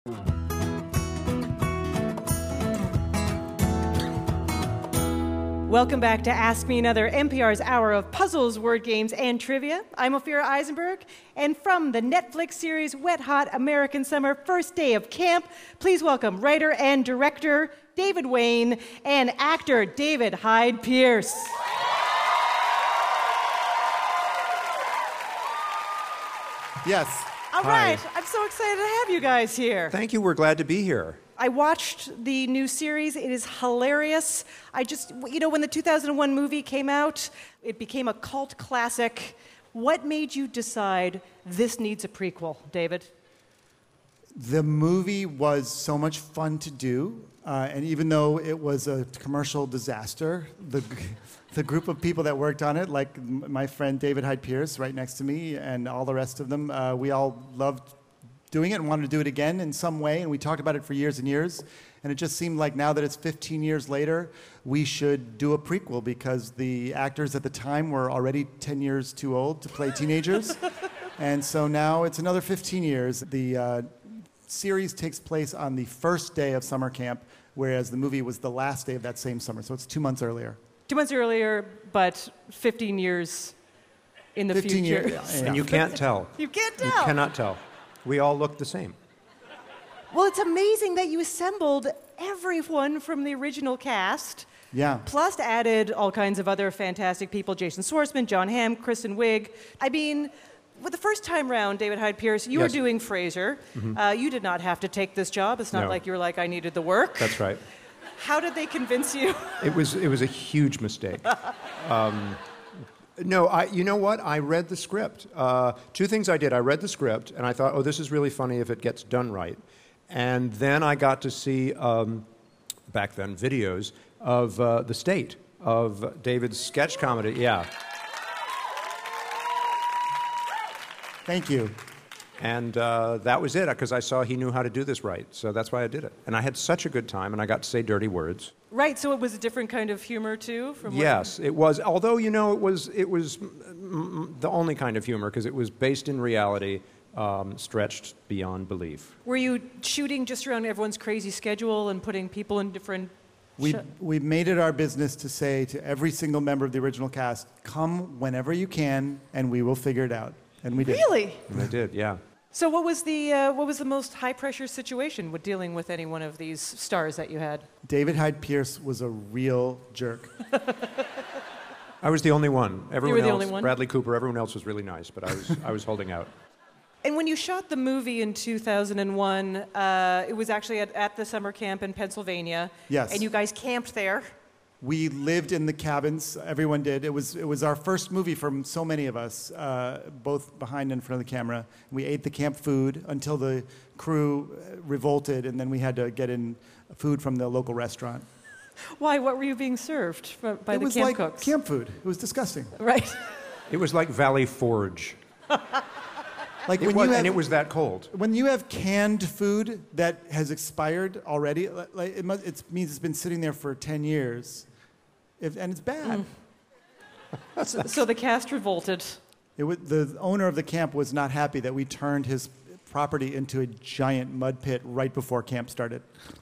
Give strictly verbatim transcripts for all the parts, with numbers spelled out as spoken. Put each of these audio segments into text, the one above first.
Welcome back to Ask Me Another, N P R's hour of puzzles, word games, and trivia. I'm Ophira Eisenberg, and from the Netflix series Wet Hot American Summer First Day of Camp, please welcome writer and director David Wain and actor David Hyde Pierce. Yes. All Hi. right, I'm so excited to have you guys here. Thank you. We're glad to be here. I watched the new series. It is hilarious. I just, you know, when the two thousand one movie came out, it became a cult classic. What made you decide this needs a prequel, David? The movie was so much fun to do, uh, and even though it was a commercial disaster, the the group of people that worked on it, like m- my friend David Hyde Pierce right next to me, and all the rest of them, uh, we all loved doing it and wanted to do it again in some way, and we talked about it for years and years, and it just seemed like now that it's fifteen years later, we should do a prequel because the actors at the time were already ten years too old to play teenagers, and so now it's another fifteen years. The uh, series takes place on the first day of summer camp, whereas the movie was the last day of that same summer, so it's two months earlier. Two months earlier, but fifteen years in the fifteen future. years. And you can't tell. You can't tell. You cannot tell. We all look the same. Well, it's amazing that you assembled everyone from the original cast. Yeah. Plus added all kinds of other fantastic people, Jason Schwartzman, John Hamm, Kristen Wiig. I mean, with the first time round, David Hyde Pierce, you Yes. were doing Frasier. Mhm. Uh, you did not have to take this job. It's not No. like you were like, I needed the work. That's right. How did they convince you? It was it was a huge mistake. Um, no, I you know what? I read the script. Uh, two things I did. I read the script and I thought, oh, this is really funny if it gets done right. And then I got to see um, back then videos of uh, The State, of David's sketch comedy. Yeah. Thank you. And uh, that was it, because I saw he knew how to do this right. So that's why I did it. And I had such a good time, and I got to say dirty words. Right, so it was a different kind of humor, too? From what Yes, it was. Although, you know, it was, it was mm, mm, the only kind of humor, because it was based in reality, um, stretched beyond belief. Were you shooting just around everyone's crazy schedule and putting people in different... We sh- we made it our business to say to every single member of the original cast, come whenever you can, and we will figure it out. And we did. Really? And I did, yeah. So what was the uh, what was the most high pressure situation with dealing with any one of these stars that you had? David Hyde Pierce was a real jerk. I was the only one. Everyone were the else, only one? Bradley Cooper, everyone else was really nice, but I was, I was holding out. And when you shot the movie in two thousand one, uh, it was actually at, at the summer camp in Pennsylvania. Yes. And you guys camped there. We lived in the cabins. Everyone did. It was it was our first movie from so many of us, uh, both behind and in front of the camera. We ate the camp food until the crew revolted, and then we had to get in food from the local restaurant. Why? What were you being served fro- by it the was camp like cooks? camp food. It was disgusting. Right. It was like Valley Forge. Like It when was, you have, and it was that cold. when you have canned food that has expired already, li- like it, must, it means it's been sitting there for ten years, if, and it's bad. so, so the cast revolted. It was, the owner of the camp was not happy that we turned his property into a giant mud pit right before camp started.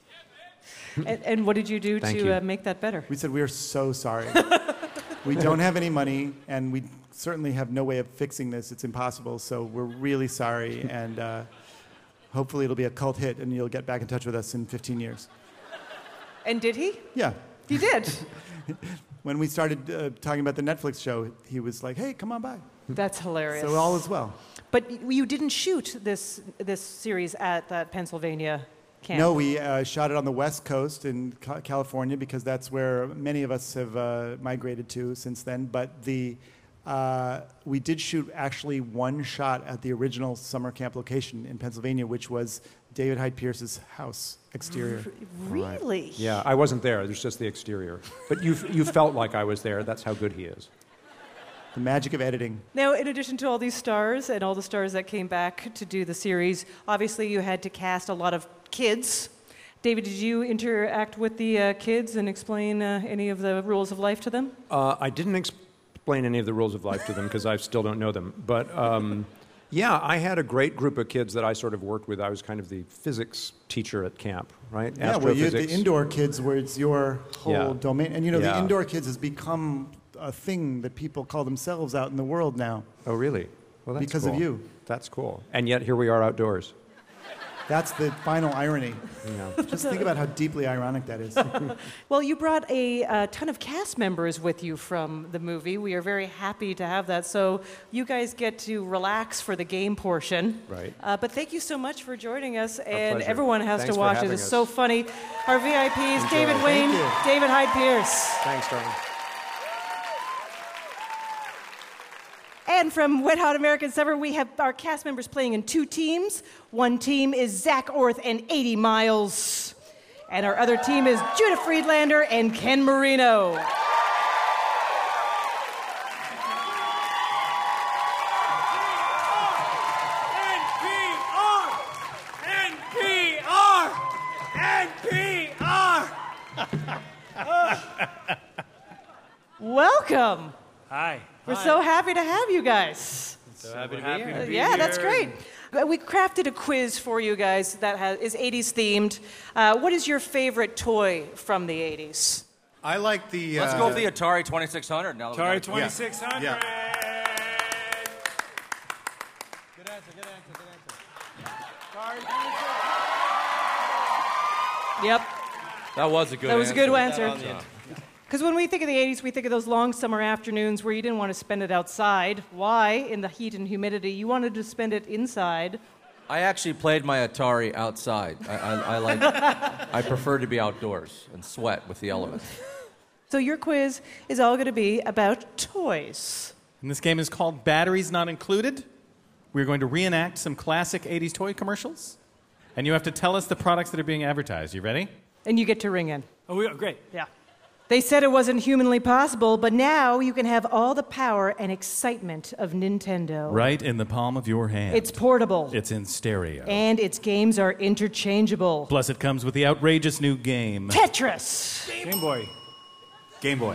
and, and what did you do Thank to you. uh, make that better? We said, we are so sorry. We don't have any money, and we certainly have no way of fixing this. It's impossible, so we're really sorry, and uh, hopefully it'll be a cult hit, and you'll get back in touch with us in fifteen years. And did he? Yeah. He did. When we started uh, talking about the Netflix show, he was like, hey, come on by. That's hilarious. So all is well. But y- you didn't shoot this this series at that Pennsylvania camp. No, we uh, shot it on the West Coast in Ca- California because that's where many of us have uh, migrated to since then. But the uh, we did shoot actually one shot at the original summer camp location in Pennsylvania, which was David Hyde Pierce's house exterior. Really? Yeah, I wasn't there. There's just the exterior. But you you felt like I was there. That's how good he is. The magic of editing. Now, in addition to all these stars and all the stars that came back to do the series, obviously you had to cast a lot of kids. David, did you interact with the uh, kids and explain uh, any of the rules of life to them? Uh, I didn't explain any of the rules of life to them because I still don't know them. But um, Yeah, I had a great group of kids that I sort of worked with. I was kind of the physics teacher at camp, right? Yeah, well, you Astrophysics. the indoor kids where it's your whole Yeah. domain. And you know, Yeah. the indoor kids has become a thing that people call themselves out in the world now. Oh, really? Well, that's Because of cool. you. That's cool. And yet here we are outdoors. That's the final irony. Yeah. Just think about how deeply ironic that is. Well, you brought a, uh ton of cast members with you from the movie. We are very happy to have that. So you guys get to relax for the game portion. Right. Uh, but thank you so much for joining us. and pleasure. everyone has Thanks to for watch it. having It's us. so funny. Our V I Ps, David Thank Wayne, you. David Hyde Pierce. Thanks, darling. And from Wet Hot American Summer, we have our cast members playing in two teams. One team is Zach Orth and eighty miles. And our other team is Judah Friedlander and Ken Marino. N P R! N P R! N P R! Welcome. Hi. We're so happy to have you guys. So happy to be here. Yeah, that's great. Uh, We crafted a quiz for you guys that has, is eighties themed. Uh, what is your favorite toy from the eighties? I like the. Let's uh, go with the Atari twenty-six hundred now. that we Atari got it. twenty-six hundred. Yeah. Good answer, good answer, good answer. Yep, That was a good that was a answer. good answer. on the- Because when we think of the eighties, we think of those long summer afternoons where you didn't want to spend it outside. Why? In the heat and humidity. You wanted to spend it inside. I actually played my Atari outside. I, I, I like. I prefer to be outdoors and sweat with the elements. So your quiz is all going to be about toys. And this game is called Batteries Not Included. We're going to reenact some classic eighties toy commercials. And you have to tell us the products that are being advertised. You ready? And you get to ring in. Oh, we, great. Yeah. They said it wasn't humanly possible, but now you can have all the power and excitement of Nintendo. Right in the palm of your hand. It's portable. It's in stereo. And its games are interchangeable. Plus, it comes with the outrageous new game. Tetris. Game Boy. Game Boy.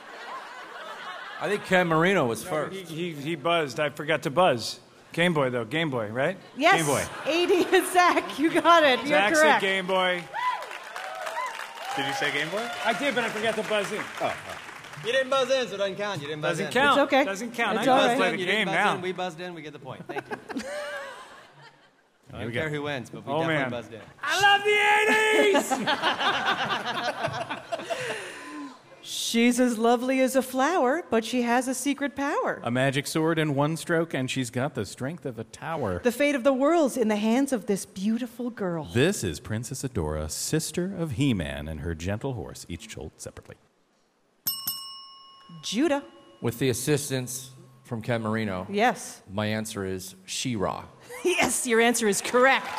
I think Ken Marino was first. He, he, he buzzed. I forgot to buzz. Game Boy, though. Game Boy, right? Yes. Game Boy. eighty is Zach. You got it. You're Zach said correct. Game Boy. Did you say Game Boy? I did, but I forgot to buzz in. You didn't buzz in, so it doesn't count. You didn't buzz Doesn't in. count. It's okay. Doesn't count. It's I all buzzed right. play You the didn't game buzz now. in, we buzzed in, we get the point. Thank you. I don't we care go. who wins, but we Oh, definitely man. buzzed in. I love the eighties! She's as lovely as a flower, but she has a secret power. A magic sword in one stroke, and she's got the strength of a tower. The fate of the world's in the hands of this beautiful girl. This is Princess Adora, sister of He-Man, and her gentle horse, each told separately. Judah. With the assistance from Ken Marino, Yes. my answer is She-Ra. Yes, your answer is correct.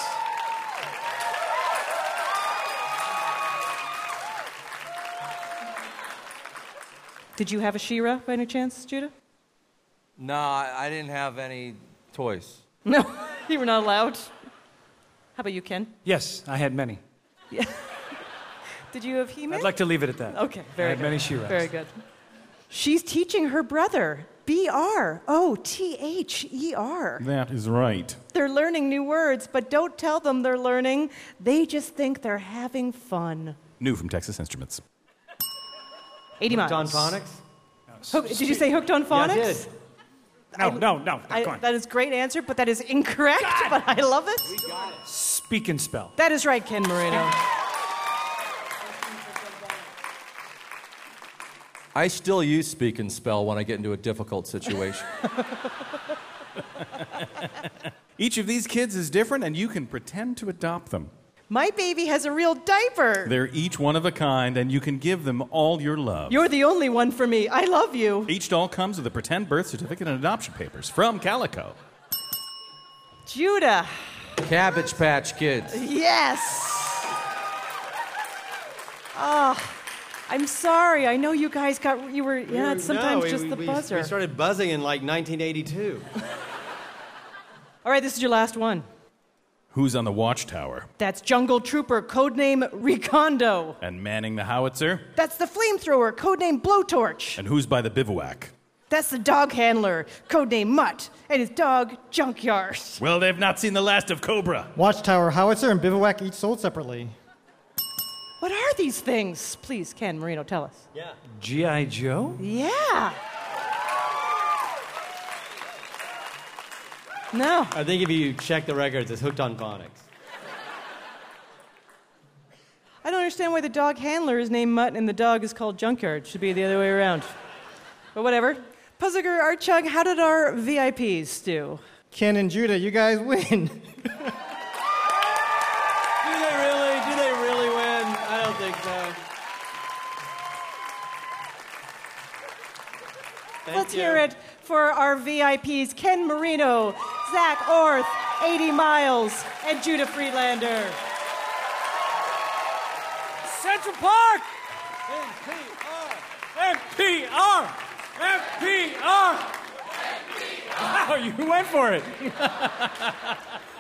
Did you have a She-Ra by any chance, Judah? No, I I didn't have any toys. No, you were not allowed. How about you, Ken? Yes, I had many. Did you have He-Man? I'd like to leave it at that. Okay, very I had good. many She-Ras. Very good. She's teaching her brother, B R O T H E R. That is right. They're learning new words, but don't tell them they're learning. They just think they're having fun. New from Texas Instruments. eighty miles. Hooked on phonics? Hook- did you say hooked on phonics? Yeah, I did. No, no, no. I- Go on. that is a great answer, but that is incorrect, but I love it. Speak and spell. That is right, Ken Marino. I still use speak and spell when I get into a difficult situation. Each of these kids is different, and you can pretend to adopt them. My baby has a real diaper. They're each one of a kind, and you can give them all your love. You're the only one for me. I love you. Each doll comes with a pretend birth certificate and adoption papers from Calico. Judah. Cabbage Patch Kids. Yes. Oh, I'm sorry. I know you guys got, you were, yeah, it's sometimes No, we- just we, the we, buzzer. We started buzzing in like nineteen eighty-two. All right, this is your last one. Who's on the watchtower That's Jungle Trooper, codename Recondo. and manning the howitzer? That's the flamethrower, codename Blowtorch. And who's by the bivouac? That's the dog handler, codename Mutt, and his dog, Junkyard. Well, they've not seen the last of Cobra. Watchtower, Howitzer, and Bivouac each sold separately. What are these things? Please, Ken Marino, tell us. Yeah. G I. Joe? Yeah. No. I think if you check the records, it's Hooked on Phonics. I don't understand why the dog handler is named Mutt and the dog is called Junkyard. Should be the other way around. But whatever. Puzzler, Art Chung, how did our V I Ps do? Ken and Judah, you guys win. Do they really? Do they really win? I don't think so. Thank Let's you. hear it for our V I Ps, Ken Marino, Zach Orth, eighty Miles, and Judah Friedlander. Central Park! N P R! N P R! N P R! Wow, you went for it.